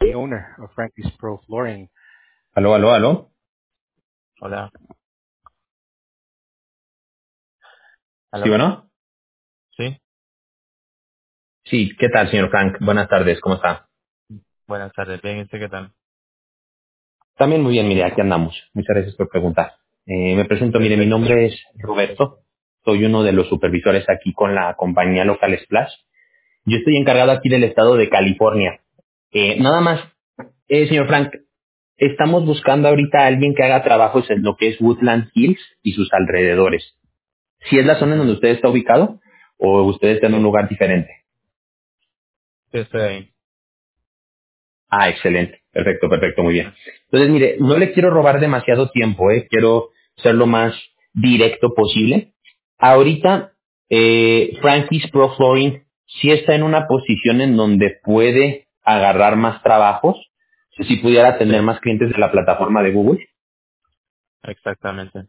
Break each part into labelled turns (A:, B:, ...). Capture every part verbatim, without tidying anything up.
A: the owner of Frankie's Pro Flooring.
B: Aló, aló, aló.
C: Hola.
B: ¿Sí,
C: ¿Aló?
B: bueno?
C: Sí.
B: Sí, ¿qué tal, señor Frank? Buenas tardes, ¿cómo está?
C: Buenas tardes. Bien, ¿y usted qué tal?
B: También muy bien, mire, aquí andamos. Muchas gracias por preguntar. Eh, me presento, mire, mi
C: Perfecto.
B: nombre es Roberto. Soy uno de los supervisores aquí con la compañía local Splash. Yo estoy encargado aquí del estado de California. Eh, nada más, eh, señor Frank, estamos buscando ahorita a alguien que haga trabajos en lo que es Woodland Hills y sus alrededores. ¿Si es la zona en donde
C: Ujú.
B: usted está ubicado o usted está en un
C: Sí.
B: lugar diferente?
C: Sí, estoy ahí.
B: Ah, excelente. Perfecto, perfecto, muy bien. Entonces, mire, no le quiero robar demasiado tiempo, ¿eh? Quiero ser lo más directo posible. Ahorita, eh, Frankie's Pro Flooring sí está en una posición en donde puede agarrar más trabajos, si pudiera
C: Sí,
B: tener más clientes de la plataforma de Google.
C: exactamente.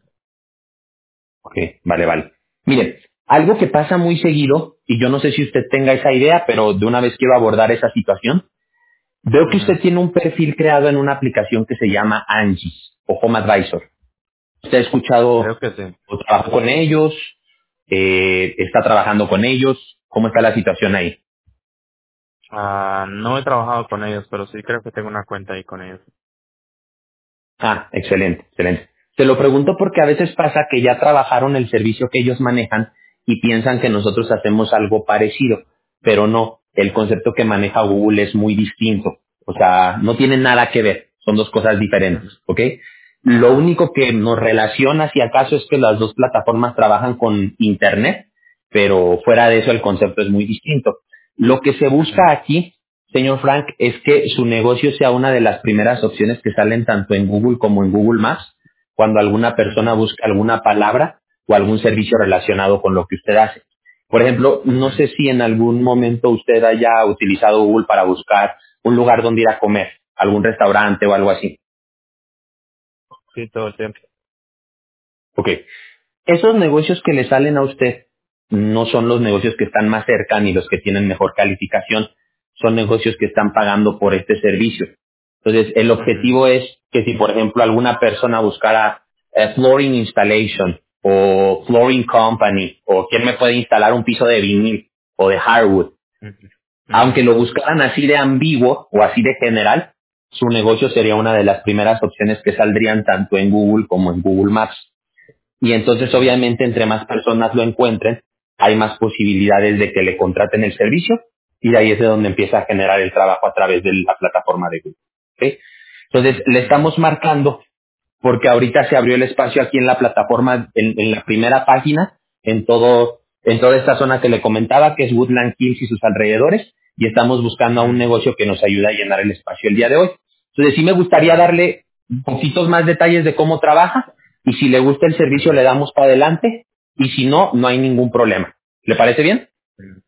B: Ok, vale, vale. Mire, algo que pasa muy seguido, y yo no sé si usted tenga esa idea, pero de una vez quiero abordar esa situación. Veo que
C: Ujú.
B: usted tiene un perfil creado en una aplicación que se llama Angie's o Home Advisor. ¿Usted ha escuchado
C: Creo que sí.
B: o trabajó con ellos? Eh, ¿Está trabajando con ellos? ¿Cómo está la situación ahí?
C: Ah, no he trabajado con ellos, pero sí creo que tengo una cuenta ahí con ellos.
B: Ah, excelente, excelente. Te lo pregunto porque a veces pasa que ya trabajaron el servicio que ellos manejan y piensan que nosotros hacemos algo parecido, pero no, el concepto que maneja Google es muy distinto. O sea, no tiene nada que ver, son dos cosas diferentes,
C: Ujú.
B: ¿ok? Lo único que nos relaciona, si acaso, es que las dos plataformas trabajan con Internet, pero fuera de eso el concepto es muy distinto. Lo que se
C: Ujú.
B: busca aquí, señor Frank, es que su negocio sea una de las primeras opciones que salen tanto en Google como en Google Maps cuando alguna persona
C: Ujú.
B: busca alguna palabra o algún servicio relacionado con lo que usted hace. Por ejemplo, no
C: Ujú.
B: sé si en algún momento usted haya utilizado Google para buscar un lugar donde ir a comer, algún restaurante o algo así.
C: Sí, todo el tiempo.
B: Ok. Esos negocios que le salen a usted no son los negocios que están más cerca ni los que tienen mejor calificación, son negocios que están pagando por este servicio. Entonces, el
C: Ujú.
B: objetivo es que si, por ejemplo, alguna persona buscara eh, flooring installation o flooring company o quién me puede instalar un piso de vinil o de hardwood,
C: Ujú.
B: aunque
C: Ujú.
B: lo buscaran así de ambiguo o así de general, su negocio sería una de las primeras opciones que saldrían tanto en Google como en Google Maps. Y entonces,
C: Ujú.
B: obviamente, entre más personas lo encuentren, hay más posibilidades de que le contraten el servicio y de ahí es de donde empieza a generar el trabajo a través de la plataforma de Google. ¿Ok? Entonces, le
C: Ujú.
B: estamos marcando porque ahorita se abrió el espacio aquí en la plataforma, en, en la primera página, en todo, en toda esta zona que le comentaba, que es Woodland Hills y sus alrededores, y estamos buscando a un
C: Ujú.
B: negocio que nos ayude a llenar el espacio el día de hoy. Entonces, sí me gustaría darle poquitos más detalles de cómo trabaja, y si le gusta el servicio
C: Ujú.
B: le damos para adelante, y si no, no hay ningún problema. ¿Le parece bien?
C: Ujú.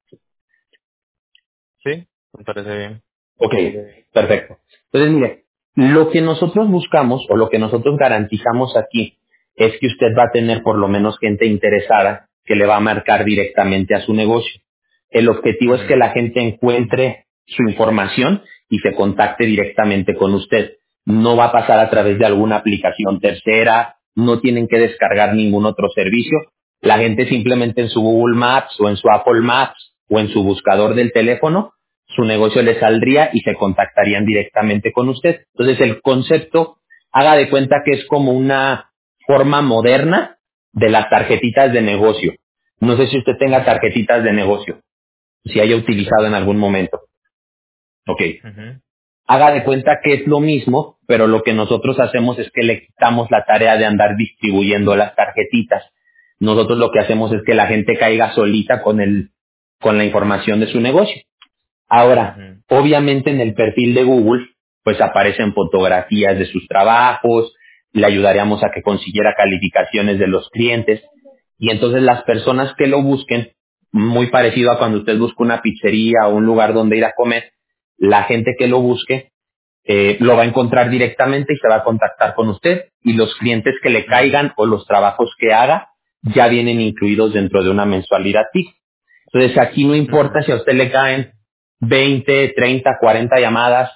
C: Sí, me parece bien.
B: Ok, perfecto. Entonces, mire, lo que nosotros buscamos o lo que nosotros garantizamos aquí es que usted va a tener por lo menos gente interesada que le va a marcar directamente a su negocio. El objetivo es que
C: Ujú.
B: la gente encuentre su información y se contacte directamente con usted. No va a pasar a través
C: Ujú.
B: de alguna aplicación tercera, no tienen que descargar ningún otro servicio. La gente simplemente en su Google Maps o en su Apple Maps o en su buscador del teléfono su negocio le saldría y se contactarían directamente con usted. Entonces el concepto, haga de cuenta que es como una forma moderna de las tarjetitas de negocio. No sé si usted tenga
C: Ujú.
B: tarjetitas de negocio, si haya utilizado en algún momento. Ok.
C: Ujú.
B: Haga de cuenta que es lo mismo, pero lo que nosotros hacemos es que le quitamos la tarea de andar distribuyendo las tarjetitas. Nosotros lo que hacemos es que la gente caiga solita con el, con la información de su negocio. Ahora,
C: Ujú.
B: obviamente en el perfil de Google, pues aparecen fotografías de sus trabajos, le ayudaríamos a que consiguiera calificaciones de los clientes y entonces las personas que lo busquen, muy parecido a cuando usted busca una pizzería o un lugar donde ir a comer, la gente que lo busque eh, lo va a encontrar directamente y se va a contactar con usted y los clientes que le
C: Ujú.
B: caigan o los trabajos que haga ya vienen incluidos dentro de una mensualidad fija. Entonces aquí no
C: Ujú.
B: importa si a usted le caen veinte, treinta, cuarenta llamadas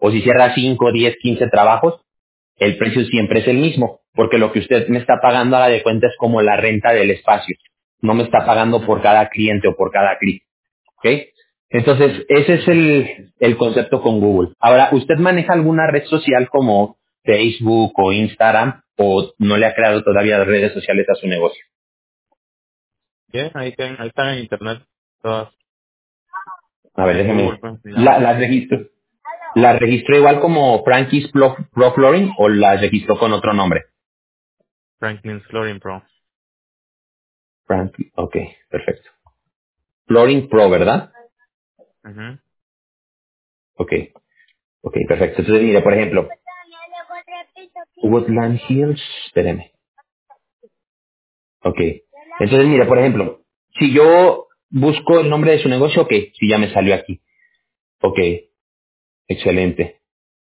B: o si cierra cinco, diez, quince trabajos, el precio siempre es el mismo, porque lo que usted me está pagando a la de cuenta es como la renta del espacio. No me está pagando por
C: Ujú,
B: cada cliente o por cada clic. ¿Ok? Entonces,
C: ujú.
B: ese es el, el concepto con Google. Ahora, ¿usted maneja alguna red social como Facebook o Instagram o no le ha creado todavía redes sociales a su negocio?
C: Bien, ahí, ten- ahí están en internet, todas
B: A ver,
C: en Google,
B: déjeme.
C: pues se
B: La,
C: llaman
B: las registro. ¿Las registró igual como Frankie's Pro, Pro Flooring o las registró con otro nombre?
C: Franklin's Flooring Pro.
B: Frankie, ok, perfecto. Flooring Pro, ¿verdad?
C: Ujú.
B: Ok, ok, perfecto. Entonces, mire, por ejemplo, Woodland Hills, espéreme. Ok. Entonces, mire, por ejemplo, si yo busco el nombre de su negocio, ok, si ya me salió aquí. Ok, excelente.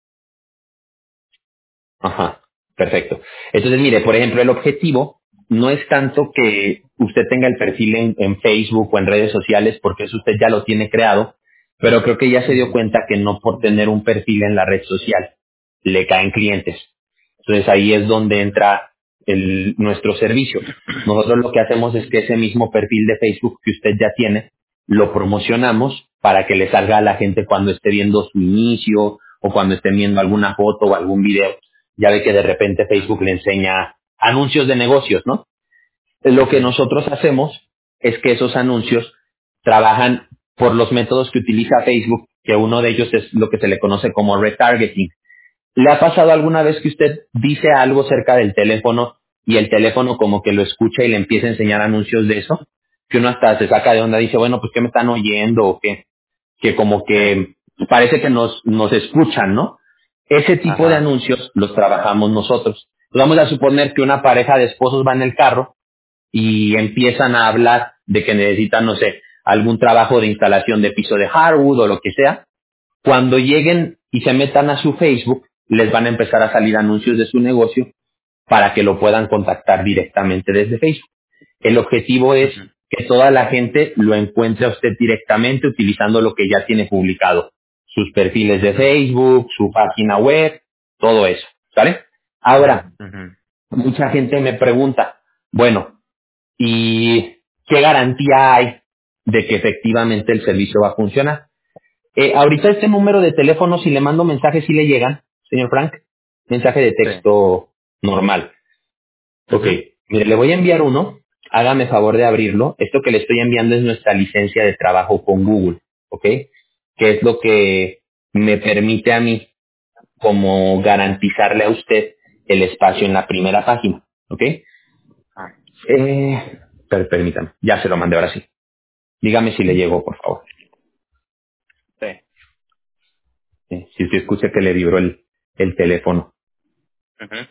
B: Ajá, perfecto. Entonces, mire, por ejemplo, el objetivo no es tanto que usted tenga el perfil en, en Facebook o en redes sociales, porque eso usted ya lo tiene creado, pero creo que ya se dio
C: Ujú,
B: cuenta que no por tener un perfil en la red social le caen clientes. Entonces ahí es donde
C: ujú,
B: entra el, nuestro servicio. Nosotros lo que hacemos es que ese mismo perfil de Facebook que usted ya tiene, lo promocionamos para que le salga a la gente cuando esté viendo su inicio o cuando esté viendo alguna foto o algún video. Ya ve que de repente Facebook le enseña anuncios de negocios, ¿no? Lo que
C: ujú,
B: nosotros hacemos es que esos anuncios trabajan por los métodos que utiliza Facebook, que uno de ellos es lo que se le conoce como retargeting. ¿Le ha pasado alguna vez que usted dice algo cerca del teléfono y el teléfono como que lo escucha y le empieza a enseñar anuncios de eso? Que uno hasta se saca de onda, dice, bueno, pues ¿qué me están oyendo? O qué, que como
C: Sí.
B: que parece que nos, nos escuchan, ¿no? Ese tipo de
C: Ajá.
B: anuncios los trabajamos nosotros. Pues vamos a suponer que una pareja de esposos va en el carro y empiezan a hablar de que necesitan, no sé, algún trabajo de instalación de piso de hardwood o lo que sea. Cuando lleguen y se metan a su Facebook, les van a empezar a salir anuncios de su negocio para que lo puedan contactar directamente desde Facebook. El objetivo es
C: Ujú,
B: que toda la gente lo encuentre a usted directamente utilizando lo que ya tiene publicado, sus perfiles de
C: ujú,
B: Facebook, su página web, todo eso, ¿sale? Ahora,
C: ujú,
B: mucha gente me pregunta, bueno, ¿y qué garantía hay de que efectivamente el servicio va a funcionar? Eh, ahorita este número de teléfono, si le mando mensajes, si le llegan, señor Frank, mensaje de
C: sí.
B: texto normal. Ok,
C: Ujú,
B: mire, le voy a enviar uno, hágame favor de abrirlo. Esto que le estoy enviando es nuestra licencia de trabajo con Google, ¿ok? Que es lo que me permite a mí como garantizarle a usted el espacio en la primera página, ¿ok?
C: ah,
B: Eh, per- permítame, ya se lo mandé ahora sí. Dígame si le llegó, por favor.
C: sí.
B: Eh, si usted escucha que le vibró el, el teléfono.
C: Ujú,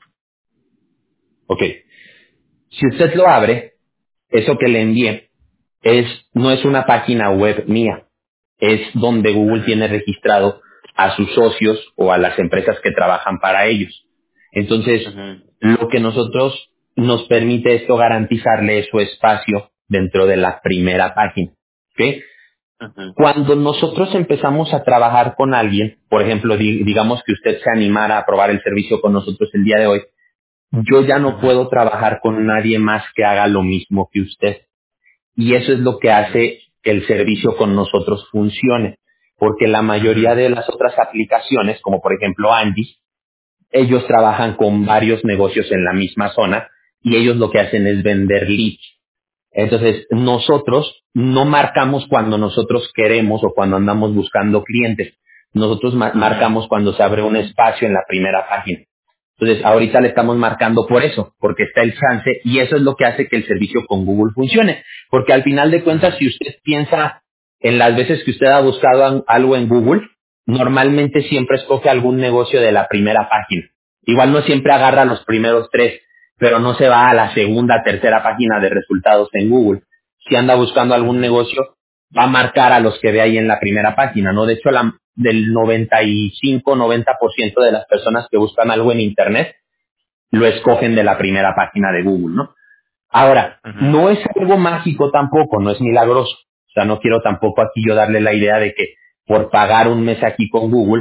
B: Ok, si usted lo abre, eso que le envié es, no es una página web mía, es donde Google
C: ujú,
B: tiene registrado a sus socios o a las empresas que trabajan para ellos. Entonces,
C: ujú,
B: lo que nosotros nos permite esto garantizarle es su espacio dentro de la primera página. ¿Ok?
C: ujú,
B: Cuando nosotros empezamos a trabajar con alguien, por ejemplo, di- digamos que usted se animara a probar el servicio con nosotros el día de hoy, yo ya no
C: ujú,
B: puedo trabajar con nadie más que haga lo mismo que usted. Y eso es lo que
C: ujú,
B: hace que el servicio con nosotros funcione. Porque la mayoría
C: ujú,
B: de las otras aplicaciones, como por ejemplo Andy, ellos trabajan con varios negocios en la misma zona y ellos lo que hacen es vender leads. Entonces, nosotros no marcamos cuando nosotros queremos o cuando andamos buscando clientes. Nosotros ma-
C: ujú,
B: marcamos cuando se abre un espacio en la primera página. Entonces, ahorita le estamos marcando por eso, porque está el chance y eso es lo que hace que el servicio con Google funcione. Porque al final de cuentas,
C: ujú,
B: si usted piensa en las veces que usted ha buscado an- algo en Google, normalmente siempre escoge algún negocio de la primera página. Igual no siempre agarra los primeros tres, pero no se va a la segunda, tercera página de resultados en Google. Si anda buscando algún
C: ujú,
B: negocio, va a marcar a los que ve ahí en la primera página, ¿no? De hecho, la, del noventa y cinco, noventa por ciento de las personas que buscan algo en Internet lo escogen de la primera página de Google, ¿no? Ahora,
C: ujú,
B: no es algo mágico tampoco, no es milagroso. O sea, no quiero tampoco aquí yo darle la idea de que por pagar un mes aquí con Google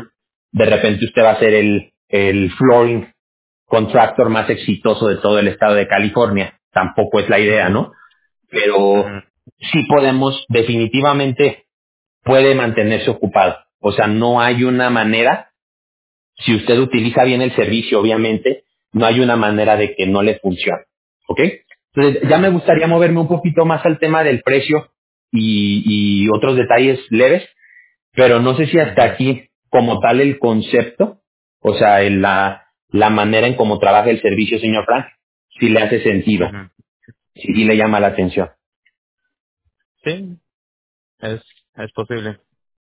B: de repente usted va a ser el, el flooring contractor más exitoso de todo el estado de California. Tampoco es la idea,
C: Ujú,
B: ¿no? Pero
C: ujú,
B: sí podemos, definitivamente puede mantenerse ocupado. O sea, no hay una manera, si usted utiliza bien el servicio, obviamente, no hay una manera de que no le funcione. ¿Ok? Entonces, ya me
C: ujú,
B: gustaría moverme un poquito más al tema del precio y, y otros detalles leves, pero no sé si hasta
C: ujú,
B: aquí, como tal, el concepto, o sea, el- la, la manera en cómo trabaja el servicio, señor Frank, si le hace sentido,
C: ujú.
B: si sí le llama la atención.
C: Sí, es, es posible.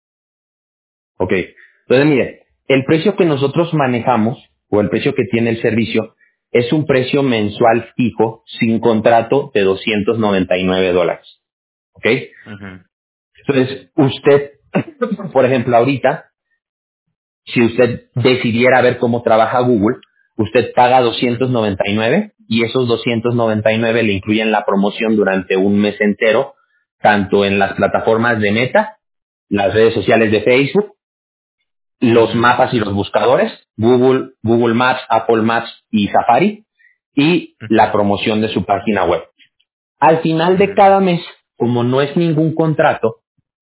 B: Ok. Entonces, mire, el precio que nosotros manejamos, o el precio que tiene el servicio, es un precio mensual fijo, sin contrato, de doscientos noventa y nueve dólares. ¿Ok?
C: Ujú,
B: Entonces, usted, por ejemplo, ahorita, si usted decidiera ver cómo trabaja Google, usted paga doscientos
C: ujú,
B: noventa y nueve y esos doscientos noventa y nueve le incluyen la promoción durante un mes entero, tanto en las plataformas de Meta, las redes sociales de Facebook, los
C: ujú,
B: mapas y los buscadores, Google, Google Maps, Apple Maps y Safari, y la
C: ujú,
B: promoción de su página web. Al final de
C: ujú,
B: cada mes, como no es ningún contrato,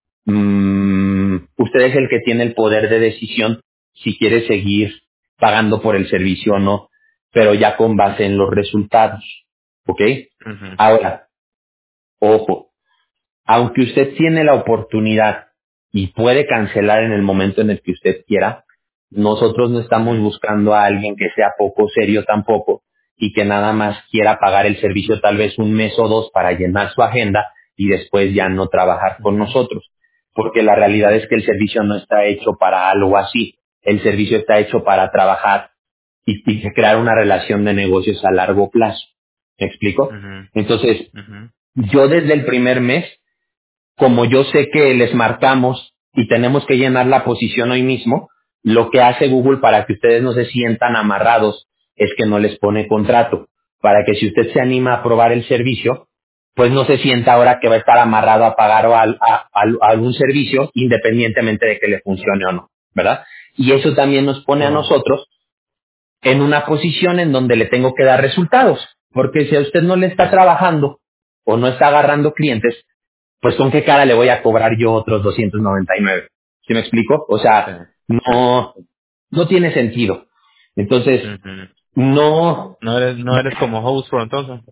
B: mm, usted es el que tiene el poder de decisión si quiere seguir pagando por el servicio o no, pero ya con base en los resultados. ¿Ok?
C: ujú,
B: Ahora, ojo, aunque usted tiene la oportunidad y puede cancelar en el momento en el que usted quiera, nosotros no estamos
C: ujú,
B: buscando a alguien que sea poco serio tampoco y que nada más quiera pagar el servicio tal vez un mes o dos para llenar su agenda y después ya no trabajar con
C: ujú,
B: nosotros. Porque la realidad es que el servicio no está hecho para algo así. El servicio está hecho para trabajar y, y crear una relación de negocios a largo plazo. ¿Me explico?
C: ujú,
B: Entonces,
C: ujú,
B: yo desde el primer mes, como yo sé que les marcamos y tenemos que llenar la posición hoy mismo, lo que hace Google para que ustedes no se sientan amarrados es que no les pone contrato, para que si usted se anima a probar el servicio, pues no se sienta ahora que va a estar amarrado a pagar o al- a, a- a algún servicio independientemente de que le funcione o no, ¿verdad? Y eso también nos pone a
C: Simón.
B: nosotros en una posición en donde le tengo que dar resultados, porque si a usted no le está trabajando o no está agarrando clientes, pues con qué cara le voy a cobrar yo otros doscientos noventa y nueve. ¿Sí me explico? O
C: Sí,
B: sea,
C: sí.
B: no, no tiene sentido. Entonces,
C: Ujú.
B: no,
C: No eres, no eres como host pro entonces.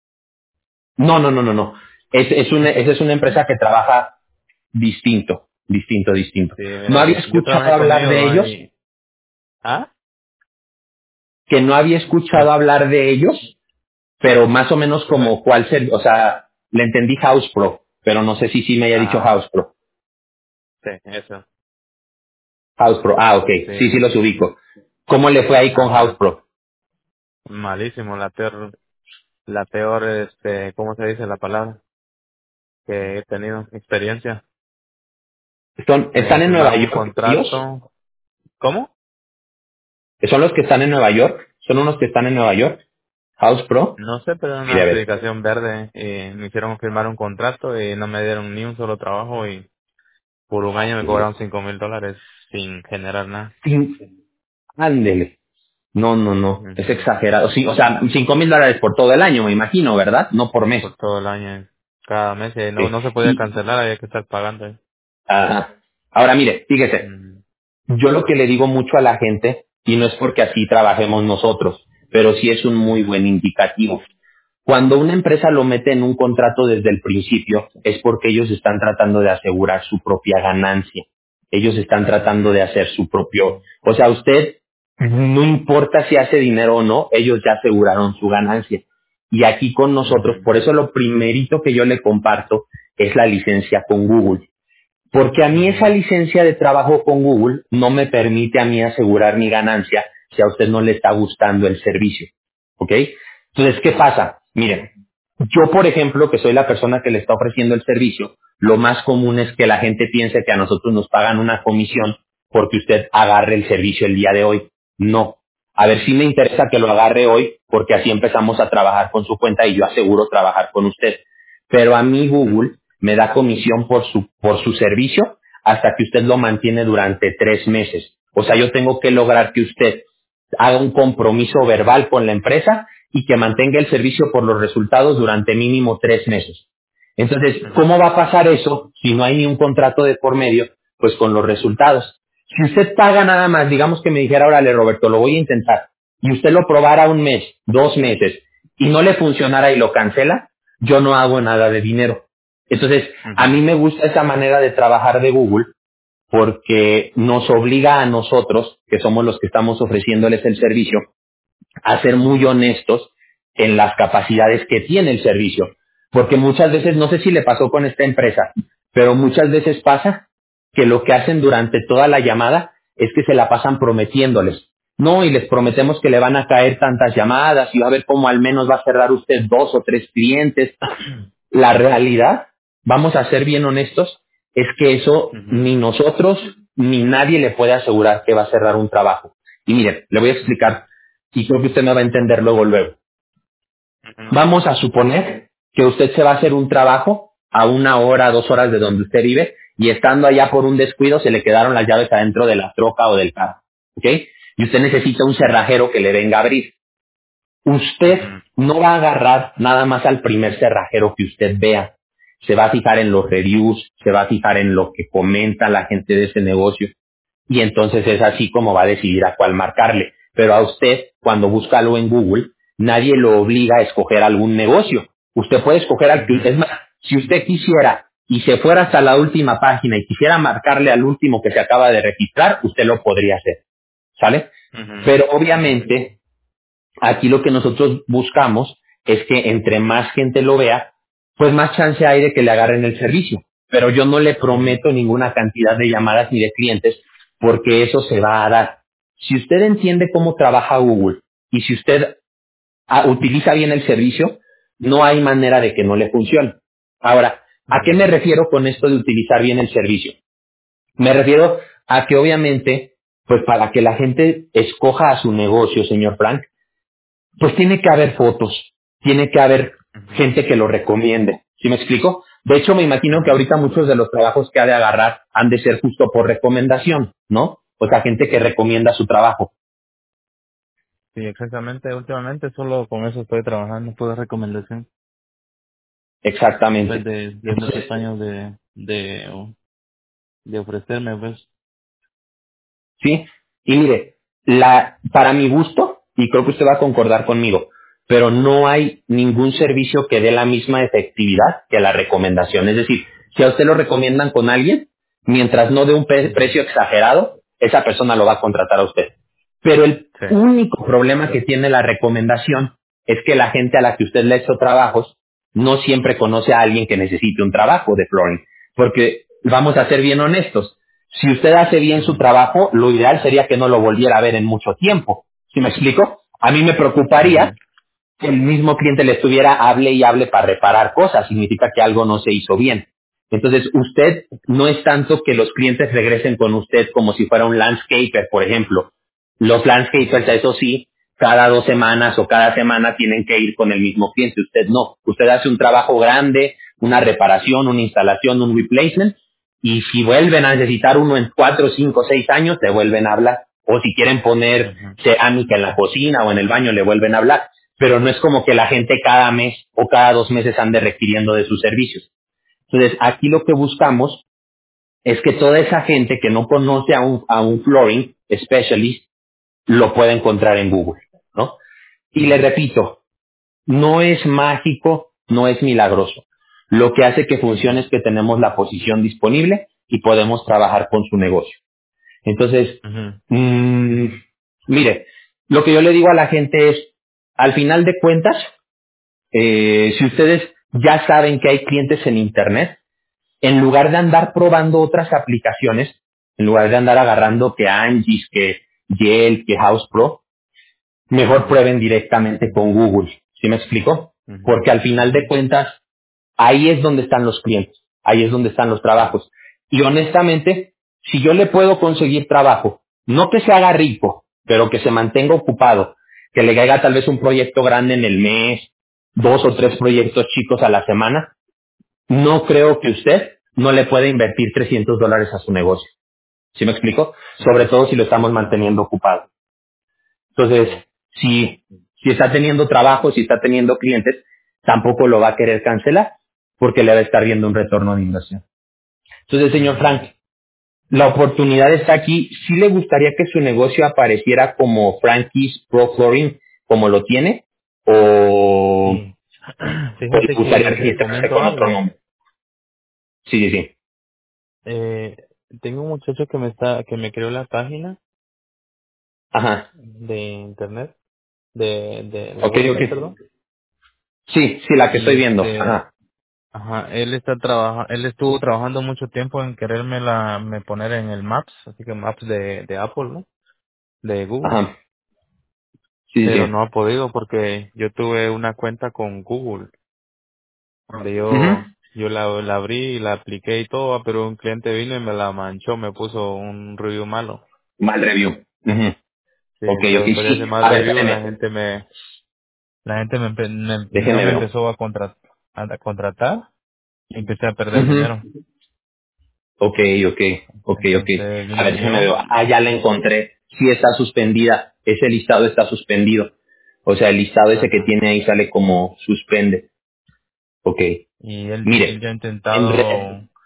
B: no, no, no, no, no. Es, es una, esa es una empresa que trabaja distinto, distinto, distinto.
C: Sí,
B: No
C: mira,
B: había
C: yo, yo
B: escuchado
C: trabajé con
B: hablar
C: ellos,
B: de
C: ¿no?
B: ellos,
C: Y, ¿ah?
B: que no había escuchado
C: Me-
B: hablar de ellos, pero más o menos
C: me-
B: como cuál ser, o sea, le entendí House Pro, pero no sé si sí me haya dicho
C: ajá,
B: House Pro.
C: sí, eso.
B: House Pro, ah, ok,
C: Sí,
B: sí, sí los ubico. ¿Cómo le fue ahí con House
C: ajá.
B: Pro?
C: Malísimo, la peor, la peor, este, ¿cómo se dice la palabra? Que he tenido experiencia.
B: Son,
C: Me
B: ¿están en Nueva
C: firmaron un
B: York ellos?
C: contrato. ¿Cómo?
B: ¿Son los que están en Nueva York? ¿Son unos que están en Nueva York? House Pro.
C: No sé, pero era una
B: Mire, a ver.
C: aplicación verde y me hicieron firmar un contrato y no me dieron ni un solo trabajo y por un año me cobraron cinco mil dólares sin generar nada.
B: Sí, ándele. No, no, no. Es
C: Ujú.
B: exagerado. Sí, o sea, cinco mil dólares por todo el año, me imagino, ¿verdad? No por mes.
C: Por todo el año, cada mes, y no,
B: Sí.
C: no se podía
B: Y,
C: cancelar, había que estar pagando. ¿Eh?
B: ajá. Ahora, mire, fíjese.
C: Ujú,
B: Yo lo que le digo mucho a la gente, y no es porque así trabajemos nosotros, pero sí es un muy
C: ujú,
B: buen indicativo. Cuando una empresa lo mete en un contrato desde el principio, es porque ellos están tratando de asegurar su propia ganancia. Ellos están tratando
C: ujú,
B: de hacer su propio, o sea, usted, no importa si hace dinero o no, ellos ya aseguraron su ganancia. Y aquí con nosotros,
C: ujú,
B: por eso lo primerito que yo le comparto es la licencia con Google. Porque a mí esa
C: ujú,
B: licencia de trabajo con Google no me permite a mí asegurar mi ganancia si a usted no le está gustando el servicio. ¿Ok? Entonces, ¿qué pasa? Miren, yo, por ejemplo, que soy la persona que le está ofreciendo el servicio, lo más común es que la gente piense que a nosotros nos pagan una comisión porque usted agarre el servicio el día de hoy. No. A ver, sí me interesa que lo agarre hoy porque así empezamos a trabajar con su cuenta y yo aseguro trabajar con usted. Pero a mí
C: ujú,
B: Google me da comisión por su, por su servicio hasta que usted lo mantiene durante tres meses. O sea, yo tengo que lograr que usted haga un compromiso verbal con la empresa y que mantenga el servicio por los resultados durante mínimo tres meses. Entonces,
C: Ujú.
B: ¿cómo va a pasar eso si no hay ni un contrato de por medio? Pues con los resultados. Si usted paga nada más, digamos que me dijera, órale Roberto, lo voy a intentar, y usted lo probara un mes, dos meses, y no le funcionara y lo cancela, yo no hago nada de dinero. Entonces, a
C: Ujú.
B: mí me gusta esa manera de trabajar de Google porque nos obliga a nosotros, que somos los que estamos ofreciéndoles el servicio, a ser muy honestos en las capacidades que tiene el servicio. Porque muchas veces, no sé si le pasó con esta empresa, pero muchas veces pasa que lo que hacen durante toda la llamada es que se la pasan prometiéndoles. No, y les prometemos que le van a caer tantas llamadas y va a ver cómo al menos va a cerrar usted dos o tres clientes. La realidad, vamos a ser bien honestos, es que eso
C: Ujú.
B: ni nosotros ni nadie le puede asegurar que va a cerrar un trabajo. Y mire, le voy a explicar y creo que usted me va a entender luego, luego.
C: Ujú.
B: Vamos a suponer que usted se va a hacer un trabajo a una hora, dos horas de donde usted vive y estando allá por un descuido se le quedaron las llaves adentro de la troca o del carro, ¿ok? Y usted necesita un cerrajero que le venga a abrir. Usted
C: Ujú.
B: no va a agarrar nada más al primer cerrajero que usted vea. Se va a fijar en los reviews, se va a fijar en lo que comenta la gente de ese negocio y entonces es así como va a decidir a cuál marcarle. Pero a usted, cuando busca algo en Google, nadie lo obliga a escoger algún negocio. Usted puede escoger al que,
C: Ujú.
B: es más, si usted quisiera y se fuera hasta la última página y quisiera marcarle al último que se acaba de registrar, usted lo podría hacer, ¿sale?
C: Ujú.
B: Pero obviamente aquí lo que nosotros buscamos es que entre más gente lo vea, pues más chance hay de que le agarren el servicio. Pero yo no le
C: Ujú.
B: prometo ninguna cantidad de llamadas ni de clientes porque eso se va a dar. Si usted entiende cómo trabaja Google y si usted ah, utiliza bien el servicio, no hay manera de que no le funcione. Ahora, ¿a qué
C: Ujú.
B: me refiero con esto de utilizar bien el servicio? Me refiero a que obviamente, pues para que la gente escoja a su negocio, señor Frank, pues tiene que haber fotos, tiene que haber
C: Ujú.
B: gente que lo recomiende. ¿Sí me explico? De hecho, me imagino que
C: Ujú.
B: ahorita muchos de los trabajos que ha de agarrar han de ser justo por recomendación, ¿no? O sea, gente que recomienda su trabajo.
C: Sí, exactamente. Últimamente solo con eso estoy trabajando, pura recomendación. Después
B: Exactamente.
C: de, de muchos
B: Entonces,
C: años de, de, de ofrecerme, pues.
B: ¿sí? Y mire, la, para mi gusto, y creo que usted va a concordar conmigo, pero no hay ningún servicio que dé la misma efectividad que la recomendación. Es decir, si a usted lo recomiendan con alguien, mientras no dé un pe-
C: Ujú.
B: precio exagerado, esa persona lo va a contratar a usted. Pero el
C: Sí.
B: único problema que tiene la recomendación es que la gente a la que usted le ha hecho trabajos no siempre conoce a alguien que necesite un trabajo de flooring. Porque vamos a ser bien honestos, si usted hace bien su
C: Ujú.
B: trabajo, lo ideal sería que no lo volviera a ver en mucho tiempo. ¿Sí me explico? A mí me
C: Ujú.
B: preocuparía que el mismo cliente le estuviera hable y hable para reparar cosas. Significa que algo no se hizo bien. Entonces, usted no es tanto que los clientes regresen con usted como si fuera un landscaper, por ejemplo. Los landscapers,
C: Ujú.
B: eso sí, cada dos semanas o cada semana tienen que ir con el mismo cliente. Usted no. Usted hace un trabajo grande, una reparación, una instalación, un replacement, y si vuelven a necesitar uno en cuatro, cinco, seis años, te vuelven a hablar. O si quieren poner
C: Ujú.
B: cerámica en la cocina o en el baño, le vuelven a hablar. Pero no es como que la gente cada mes o cada dos meses ande requiriendo de sus servicios. Entonces, aquí lo que buscamos es que toda esa gente que no conoce a un, a un flooring specialist lo pueda encontrar en Google, ¿no? Y le
C: Ujú.
B: repito, no es mágico, no es milagroso. Lo que hace que funcione es que tenemos la posición disponible y podemos trabajar con su negocio. Entonces,
C: Ujú.
B: mmm, mire, lo que yo le digo a la gente es, al final de cuentas, eh, si ustedes ya saben que hay clientes en Internet, en lugar de andar probando otras aplicaciones, en lugar de andar agarrando que Angie's, que Yelp, que House Pro, mejor
C: Ujú.
B: prueben directamente con Google. ¿Sí me explico?
C: Ujú.
B: Porque al final de cuentas, ahí es donde están los clientes, ahí es donde están los trabajos. Y honestamente, si yo le puedo conseguir trabajo, no que se haga rico, pero que se mantenga ocupado, que le caiga tal vez un proyecto grande en el mes, dos o tres proyectos chicos a la semana, no creo que usted no le pueda invertir trescientos dólares a su negocio. ¿Sí me explico? Sobre todo si lo estamos manteniendo ocupado. Entonces,
C: Sí.
B: si, si está teniendo trabajo, si está teniendo clientes, tampoco lo va a querer cancelar porque le va a estar viendo un retorno de inversión. Entonces, señor
C: Ujú.
B: Frank, la oportunidad está aquí. ¿Sí le gustaría que su negocio apareciera como Frankie's Pro Flooring, como lo tiene? ¿O,
C: Sí.
B: o le
C: Fíjate
B: gustaría
C: que te
B: registrarse
C: comento
B: con otro
C: algo.
B: nombre? Sí, sí, sí.
C: Eh, tengo un muchacho que me está, que me creó la página
B: Ajá.
C: de internet, de, de la
B: Ok,
C: website,
B: ok.
C: perdón.
B: Sí, sí, la que
C: Y
B: estoy viendo.
C: este,
B: Ajá.
C: ajá, él está trabaja, él estuvo trabajando mucho tiempo en quererme la, me poner en el Maps, así que Maps de, de Apple, ¿no? De Google.
B: Ajá. Sí, sí,
C: Pero
B: sí.
C: no ha podido porque yo tuve una cuenta con Google, donde
B: Ujú.
C: yo, yo la, la abrí y la apliqué y todo, pero un cliente vino y me la manchó, me puso un review malo.
B: Mal review. Ujú.
C: Sí,
B: Ok, ok,
C: entonces después de
B: sí.
C: ese mal
B: A ver,
C: review, la
B: déjeme,
C: gente me, la gente me, empe- me- no
B: déjeme
C: me
B: ver.
C: empezó a contratar, a contratar y empecé a perder
B: Ujú.
C: dinero.
B: Ok, ok, ok, ok.
C: Entonces
B: A ver,
C: vine
B: déjeme
C: yo,
B: ver. Ah, ya la encontré. Sí está suspendida. Ese listado está suspendido. O sea, el listado ese que
C: ajá,
B: tiene ahí sale como suspende. Ok.
C: y él, él
B: Mire,
C: ya ha
B: en red.
C: intentado,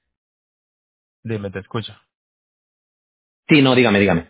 C: dime, te escucho.
B: Sí, no, dígame, dígame.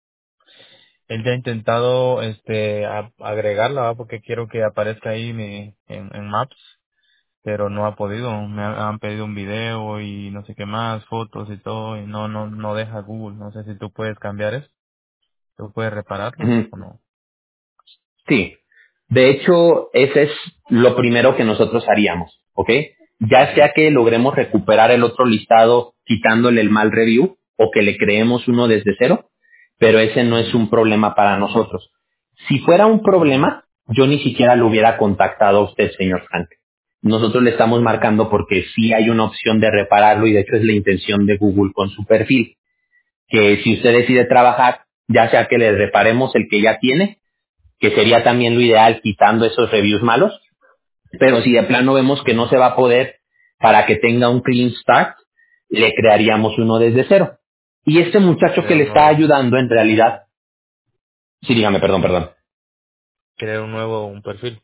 C: Él ya ha intentado, este, a- agregarla, ¿va? Porque quiero que aparezca ahí mi, en, en Maps, pero no ha podido. Me ha- han pedido un video y no sé qué más, fotos y todo, y no, no, no deja Google. No sé si tú puedes cambiar eso, tú puedes repararlo
B: Ujú.
C: o no.
B: Sí, de hecho, ese es lo primero que nosotros haríamos, ¿ok? Ya
C: Ujú,
B: sea que logremos recuperar el otro listado quitándole el mal review o que le creemos uno desde cero, pero ese no es
C: ujú,
B: un problema para nosotros. Si fuera un
C: ujú,
B: problema, yo ni siquiera lo hubiera contactado a usted, señor Frank. Nosotros le estamos
C: ujú,
B: marcando porque sí hay una opción de repararlo y de hecho es la intención de Google con su perfil, que si usted decide trabajar, ya sea que le reparemos el que ya tiene, que sería también lo ideal quitando esos reviews malos, pero si de plano vemos que no
C: ujú.
B: se va a poder para que tenga un clean start, le crearíamos uno desde cero. Y este muchacho que
C: Crear
B: le
C: un
B: está
C: nuevo,
B: ayudando en realidad, sí, dígame, perdón, perdón.
C: crear un nuevo, un perfil.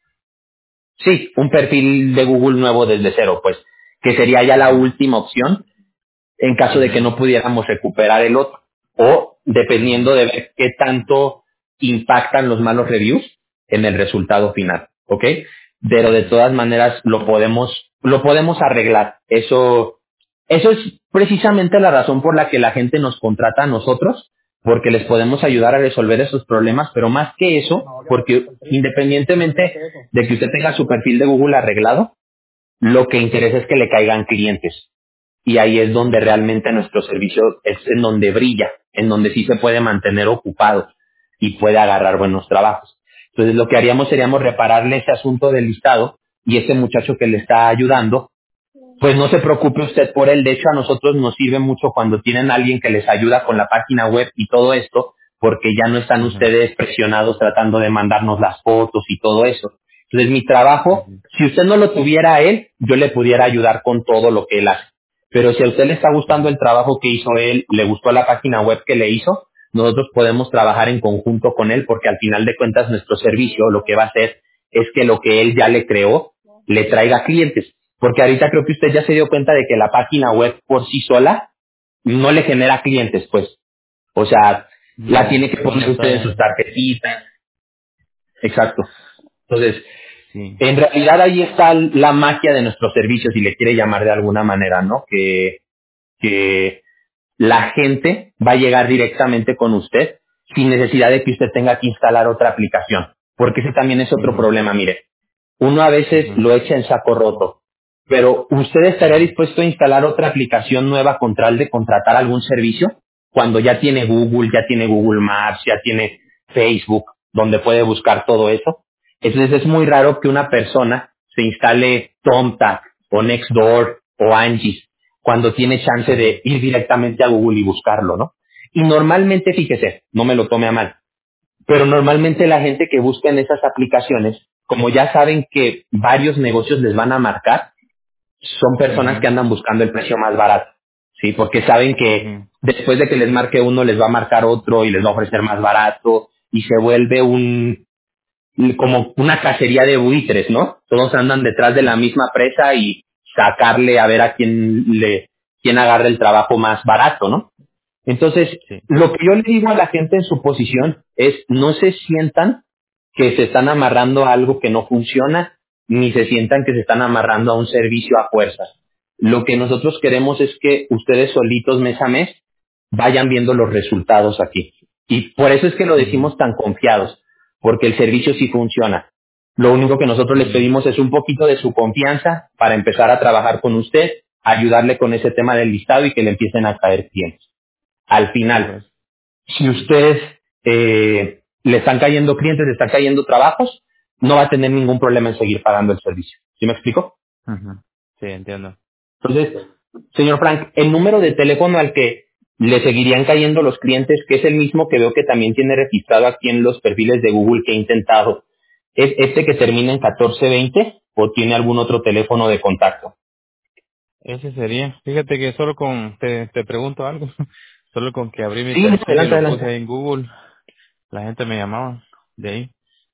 B: Sí, un perfil de Google nuevo desde cero, pues, que sería ya la
C: Ujú,
B: última opción en caso de que
C: ujú,
B: no pudiéramos recuperar el otro. O
C: ujú,
B: dependiendo de ver qué tanto impactan los malos reviews en el resultado final, ¿ok? Pero de
C: ujú,
B: todas maneras lo podemos, lo podemos arreglar. Eso, eso es precisamente la razón por la que la gente nos contrata a nosotros, porque les podemos ayudar a resolver esos problemas, pero más que eso, porque independientemente de que usted tenga su perfil de Google arreglado, lo que interesa es que le caigan clientes y ahí es donde
C: ujú,
B: realmente nuestro servicio es en donde brilla, en donde sí se puede mantener ocupado y puede agarrar buenos trabajos. Entonces lo que haríamos seríamos
C: ujú,
B: repararle ese asunto del listado y ese muchacho que le está ayudando pues no se preocupe usted por él. De hecho, a nosotros nos sirve mucho cuando tienen a alguien que les ayuda con la página web y todo esto, porque ya no están
C: ujú,
B: ustedes presionados tratando de mandarnos las fotos y todo eso. Entonces, mi trabajo,
C: ujú,
B: si usted no lo tuviera a él, yo le pudiera ayudar con todo lo que él hace. Pero si a usted le está gustando
C: ujú,
B: el trabajo que hizo él, le gustó la página web que le hizo, nosotros podemos trabajar en conjunto con él, porque al final de cuentas nuestro servicio lo que va a hacer es que lo que él ya le creó le traiga clientes. Porque ahorita creo que usted ya se dio cuenta de que la página web por sí sola no le genera clientes, pues. O sea, la
C: No,
B: tiene que
C: no
B: poner
C: me
B: usted en sus
C: trae.
B: tarjetitas. Exacto. Entonces,
C: Sí.
B: en realidad ahí está la magia de nuestros servicios, si le quiere llamar de alguna manera, ¿no? Que, que la gente va a llegar directamente con usted sin necesidad de que usted tenga que instalar otra aplicación. Porque ese también es otro
C: Ujú,
B: problema, mire. Uno a veces
C: ujú,
B: lo echa en saco roto. Pero ¿usted estaría
C: ujú,
B: dispuesto a instalar otra aplicación nueva con tal de contratar algún servicio? Cuando ya tiene Google, ya tiene Google Maps, ya tiene Facebook, donde puede buscar todo eso. Entonces es muy raro que una persona se instale Tomtac o Nextdoor o Angie cuando tiene chance
C: ujú,
B: de ir directamente a Google y buscarlo, ¿no? Y normalmente, fíjese, no me lo tome a mal, pero normalmente la gente que busca en esas aplicaciones, como ya saben que varios negocios les van a marcar, son personas
C: ujú,
B: que andan buscando el precio más barato. ¿sí? Porque saben que
C: mhm,
B: después de que les marque uno, les va a marcar otro y les va a ofrecer más barato y se vuelve un como una cacería de buitres, ¿no? Todos andan detrás de la misma presa y sacarle a ver a quién le quién agarra el trabajo más barato, ¿no? Entonces,
C: sí,
B: lo que yo le digo a la gente en su posición es no se sientan que se están amarrando a algo que no funciona, ni se sientan que se están amarrando a un servicio a fuerzas. Lo que nosotros queremos es que ustedes solitos mes a mes vayan viendo los resultados aquí. Y por eso es que lo
C: mhm,
B: decimos tan confiados, porque el servicio sí funciona. Lo único que nosotros les
C: mhm,
B: pedimos es un poquito de su confianza para empezar a trabajar con usted, ayudarle con ese tema del listado y que le empiecen a caer clientes. Al
C: sí,
B: final,
C: pues,
B: si ustedes eh, le están cayendo clientes, le están cayendo trabajos, no va a tener ningún problema en seguir pagando el servicio. ¿Sí me explico?
C: mhm, sí, entiendo.
B: Entonces, señor Frank, el número de teléfono al que le seguirían cayendo los clientes, que es el mismo que veo que también tiene registrado aquí en los perfiles de Google que he intentado, ¿es este que termina en catorce veinte o tiene algún otro teléfono de contacto?
C: Ese sería. Fíjate que solo con, te, te pregunto algo, solo con que abrí mi
B: Sí,
C: perfil y
B: adelante,
C: lo puse
B: adelante.
C: ahí en Google, la gente me llamaba de ahí.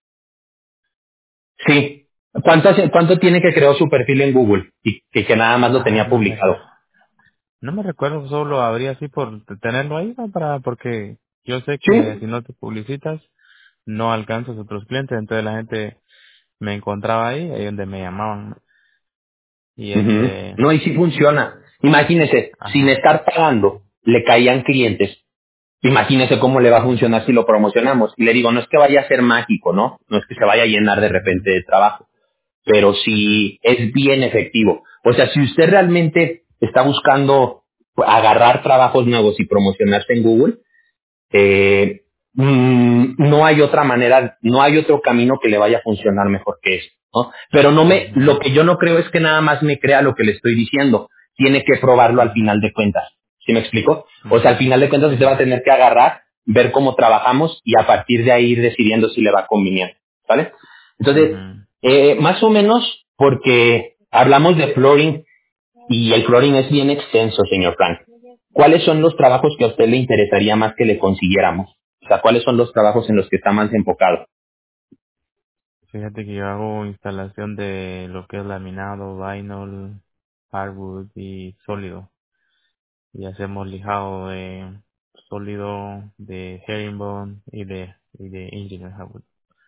B: Sí. ¿Cuánto, hace- cuánto tiene que creó su perfil en Google? Y que, que nada más lo
C: Ah,
B: tenía
C: no me,
B: publicado.
C: no me recuerdo, solo abrí así por tenerlo ahí, ¿no? Para, porque yo sé que
B: Sí.
C: si no te publicitas, no alcanzas a otros clientes, entonces la gente me encontraba ahí, ahí donde me llamaban, ¿no? Y
B: Ujú.
C: este,
B: No, y sí funciona. Imagínese, sin
C: ajá,
B: estar pagando, le caían clientes. Imagínese cómo le va a funcionar si lo promocionamos. Y le digo, no es que vaya a ser mágico, ¿no? No es que se vaya a llenar de repente
C: mhm,
B: de trabajo, pero
C: mhm,
B: sí es bien efectivo. O sea, si usted realmente está buscando agarrar trabajos nuevos y promocionarse en Google, eh, mm, no hay otra manera, no hay otro camino que le vaya a funcionar mejor que eso, ¿no? Pero no me, lo
C: mhm,
B: que yo no creo es que nada más me crea lo que le estoy diciendo, tiene que probarlo al
C: mhm,
B: final de cuentas, ¿sí me explico? O sea, al
C: mhm,
B: final de cuentas
C: sí,
B: usted va a
C: sí,
B: tener que agarrar, ver cómo trabajamos y a partir de ahí ir decidiendo si le va conviniendo, ¿vale? Entonces,
C: mhm.
B: eh, más o menos porque hablamos de flooring y el flooring es bien extenso, señor Frank. ¿Cuáles son los trabajos que a usted le interesaría más que le consiguiéramos? O sea, ¿cuáles son los trabajos en los que está más enfocado?
C: Fíjate que yo hago instalación de lo que es laminado, vinyl, hardwood y sólido. Y hacemos lijado de sólido, de herringbone y de, y de engineer hardwood.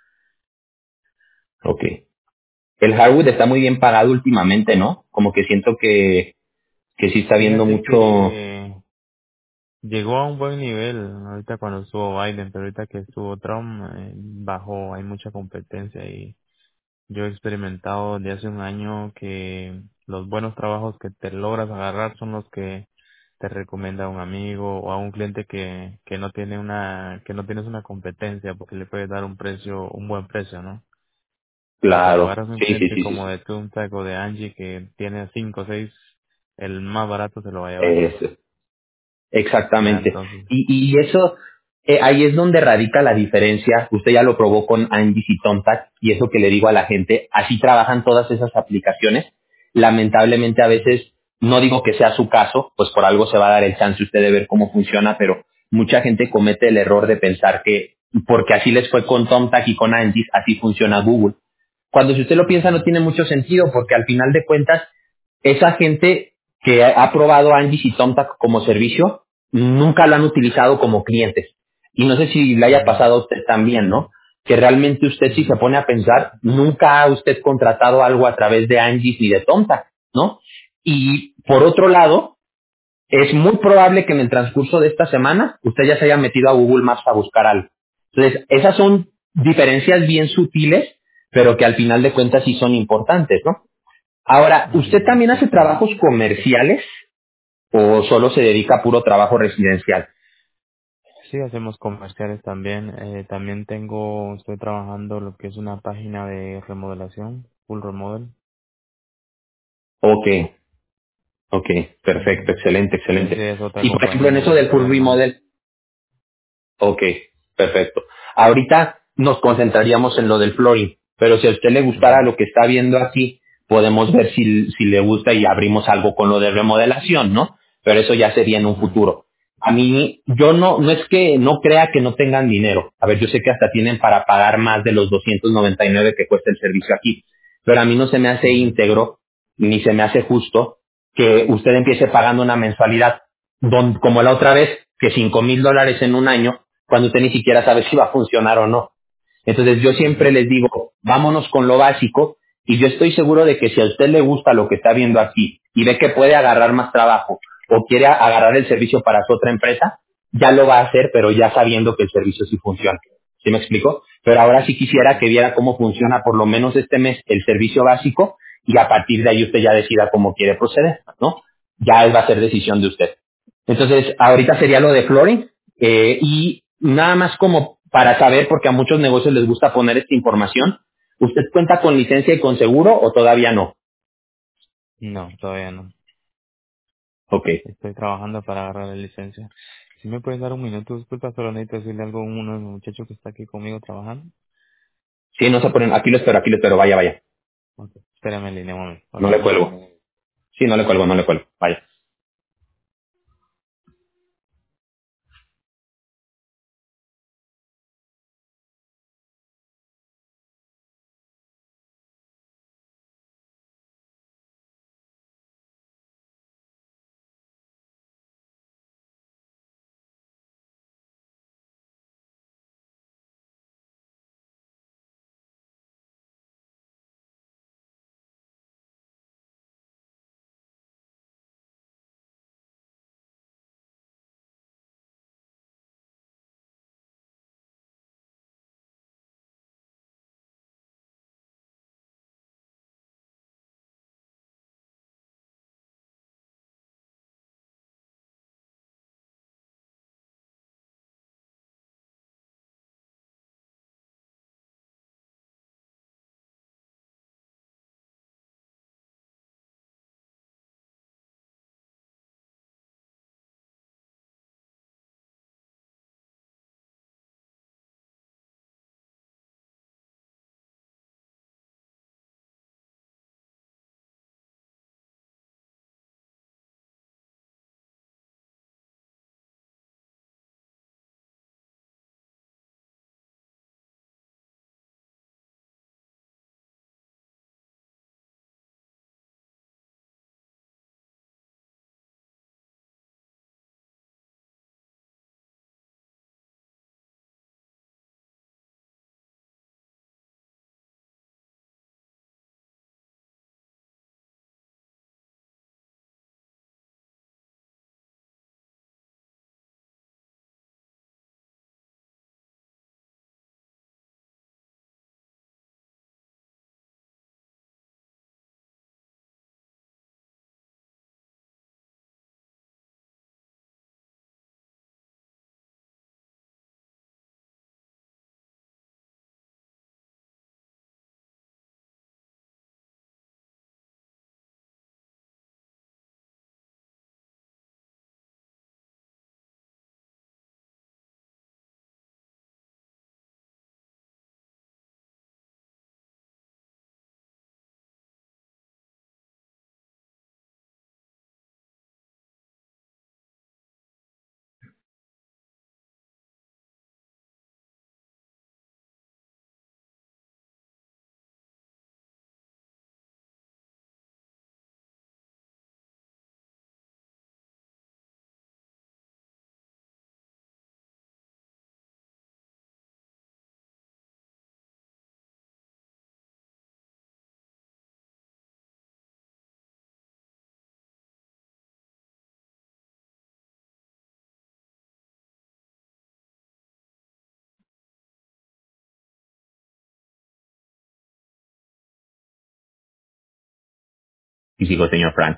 B: Ok. El hardwood está muy bien pagado últimamente, ¿no? Como que siento que, que sí está viendo
C: Fíjate
B: mucho.
C: que llegó a un buen nivel ahorita cuando estuvo Biden, pero ahorita que estuvo Trump, eh, bajó, hay mucha competencia y yo he experimentado de hace un año que los buenos trabajos que te logras agarrar son los que te recomienda un amigo o a un cliente que, que no tiene una, que no tienes una competencia porque le puedes dar un precio, un buen precio, ¿no? Pero cuando
B: Claro.
C: agarras un
B: Sí, sí,
C: cliente
B: sí, sí,
C: como
B: sí.
C: de Thumbtack o de Angie que tiene cinco o seis, el más barato se lo va a llevar.
B: Eso.
C: Ya,
B: Exactamente.
C: entonces.
B: Y, y eso, eh, ahí es donde radica la diferencia. Usted ya lo probó con Angie y Tomtac, y eso que le digo a la gente, así trabajan todas esas aplicaciones. Lamentablemente a veces, no digo que sea su caso, pues por algo se va a dar el chance usted de ver cómo funciona, pero mucha gente comete el error de pensar que porque así les fue con Tomtac y con Angie, así funciona Google. Cuando si usted lo piensa no
C: Ujú,
B: tiene mucho sentido, porque al final de cuentas, esa gente que ha ha probado Angie y Tomtac como servicio, nunca lo han utilizado como clientes. Y no sé si le haya
C: ujú,
B: pasado a usted también, ¿no? Que realmente usted si se
C: ujú,
B: pone a pensar, nunca ha usted contratado algo a través de Angie ni de Tomtac, ¿no? Y por otro lado, es muy probable que en el transcurso de esta semana usted ya se haya metido a Google Maps a buscar algo. Entonces, esas son diferencias bien sutiles, pero que al final de cuentas sí son importantes, ¿no? Ahora, ¿usted
C: ujú,
B: también
C: sí.
B: hace trabajos comerciales o solo se dedica a puro trabajo residencial?
C: Sí, hacemos comerciales también. Eh, también tengo, estoy trabajando lo que es una página de remodelación, full remodel.
B: Ok, ok, perfecto,
C: Ujú.
B: excelente, excelente.
C: Ese es otra
B: Y por ejemplo, en
C: compañía
B: eso
C: de
B: del full
C: Netherlands.
B: remodel, ok, perfecto. Ahorita nos concentraríamos en lo del flooring, pero si a usted le gustara
C: Ujú,
B: lo que está viendo aquí, podemos ver si, si le gusta y abrimos algo con lo de remodelación, ¿no? pero eso ya sería en un futuro. A mí, yo no, no es que no crea que no tengan dinero. A ver, yo sé que hasta tienen para pagar más de los doscientos noventa y nueve que cuesta el servicio aquí, pero a mí no se me hace íntegro ni se me hace justo que usted empiece pagando una mensualidad don- como la otra vez, que cinco mil dólares en un año, cuando usted ni siquiera sabe si va a funcionar o no. Entonces yo siempre
C: Ujú.
B: les digo, vámonos con lo básico, y yo estoy seguro de que si a usted le gusta lo que está viendo aquí y ve que puede agarrar más trabajo o quiere agarrar el servicio para su otra empresa, ya lo va a hacer, pero ya sabiendo que el servicio sí funciona. ¿Sí me explico? Pero ahora sí quisiera que viera cómo funciona por lo menos este mes el servicio básico y a partir de ahí usted ya decida cómo quiere proceder, ¿no? Ya va a ser decisión de usted. Entonces, ahorita sería lo de flooring, eh, y nada más como para saber, porque a muchos negocios les gusta poner esta información, ¿usted cuenta con licencia y con seguro o todavía no?
C: No, todavía no.
B: Ok.
C: Estoy trabajando para agarrar la licencia. Si me puedes dar un minuto, disculpa, solo necesito decirle algo a uno de los muchachos que está aquí conmigo trabajando.
B: Sí, no se ponen, aquí lo espero, aquí lo espero, vaya, vaya.
C: Ok. Espérame en línea un momento, por
B: No le
C: favor.
B: cuelgo. Sí, no le cuelgo, no le cuelgo, vaya. Y sigo, señor Frank.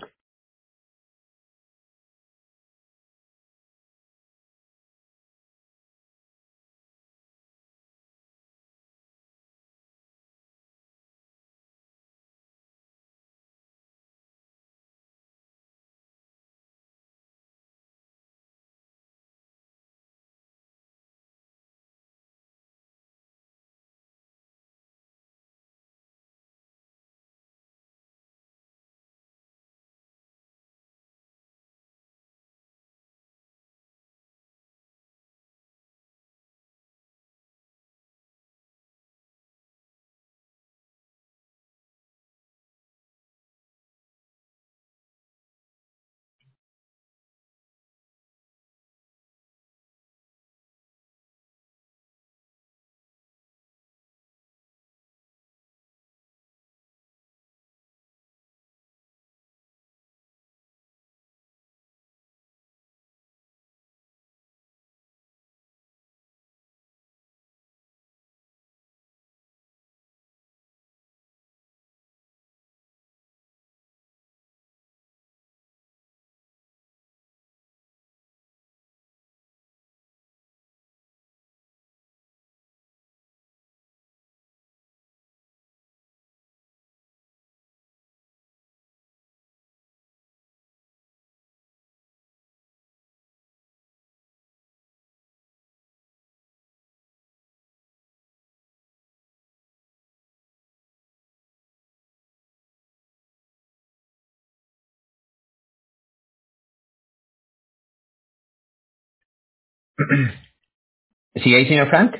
B: ¿Sigue ahí, señor Frank?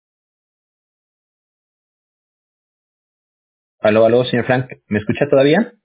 B: Aló, aló, señor Frank, ¿me escucha todavía?